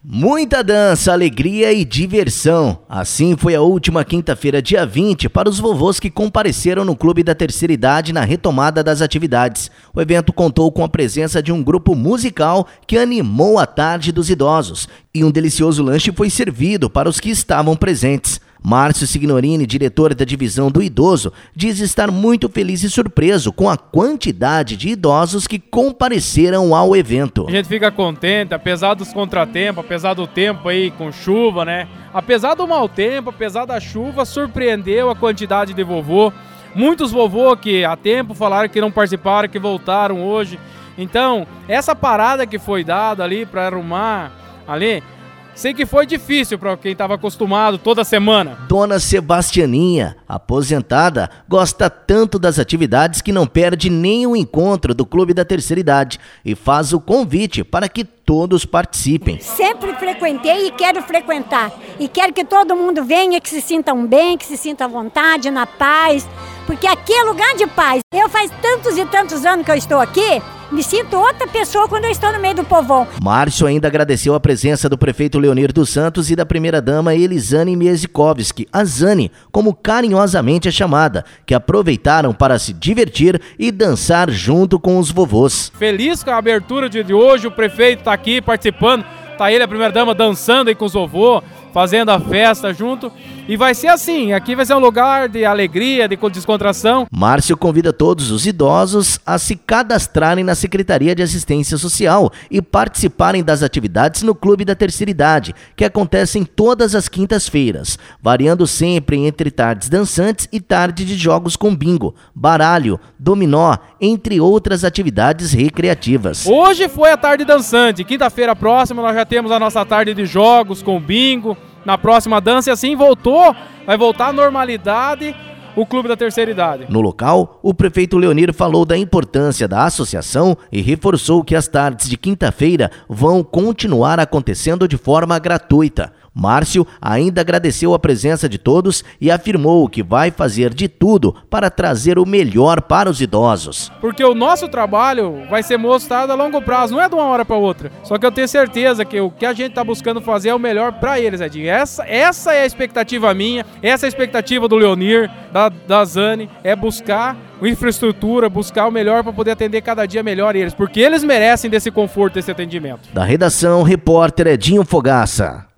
Muita dança, alegria e diversão. Assim foi a última quinta-feira, dia 20, para os vovôs que compareceram no Clube da Terceira Idade na retomada das atividades. O evento contou com a presença de um grupo musical que animou a tarde dos idosos e um delicioso lanche foi servido para os que estavam presentes. Márcio Signorini, diretor da divisão do idoso, diz estar muito feliz e surpreso com a quantidade de idosos que compareceram ao evento. A gente fica contente, apesar dos contratempos, apesar do tempo aí com chuva, né? Apesar do mau tempo, apesar da chuva, surpreendeu a quantidade de vovô. Muitos vovô que há tempo falaram que não participaram, que voltaram hoje. Então, essa parada que foi dada ali para arrumar ali, sei que foi difícil para quem estava acostumado toda semana. Dona Sebastianinha, aposentada, gosta tanto das atividades que não perde nenhum encontro do Clube da Terceira Idade e faz o convite para que todos participem. Sempre frequentei e quero frequentar. E quero que todo mundo venha, que se sintam bem, que se sintam à vontade, na paz. Porque aqui é lugar de paz. Eu faz tantos e tantos anos que eu estou aqui, me sinto outra pessoa quando eu estou no meio do povão. Márcio ainda agradeceu a presença do prefeito Leonir dos Santos e da primeira-dama Elisane Miezikovski, a Zane, como carinhosamente é chamada, que aproveitaram para se divertir e dançar junto com os vovôs. Feliz com a abertura de hoje, o prefeito está aqui participando, está ele, a primeira-dama, dançando aí com os vovôs, fazendo a festa junto. E vai ser assim, aqui vai ser um lugar de alegria, de descontração. Márcio convida todos os idosos a se cadastrarem na Secretaria de Assistência Social e participarem das atividades no Clube da Terceira Idade, que acontecem todas as quintas-feiras, variando sempre entre tardes dançantes e tarde de jogos com bingo, baralho, dominó, entre outras atividades recreativas. Hoje foi a tarde dançante, quinta-feira próxima nós já temos a nossa tarde de jogos com bingo, na próxima dança, e assim vai voltar à normalidade o Clube da Terceira Idade. No local, o prefeito Leonir falou da importância da associação e reforçou que as tardes de quinta-feira vão continuar acontecendo de forma gratuita. Márcio ainda agradeceu a presença de todos e afirmou que vai fazer de tudo para trazer o melhor para os idosos. Porque o nosso trabalho vai ser mostrado a longo prazo, não é de uma hora para outra. Só que eu tenho certeza que o que a gente está buscando fazer é o melhor para eles, Edinho. Essa é a expectativa minha, essa é a expectativa do Leonir, da Zane, é buscar infraestrutura, buscar o melhor para poder atender cada dia melhor eles, porque eles merecem desse conforto, desse atendimento. Da redação, repórter Edinho Fogaça.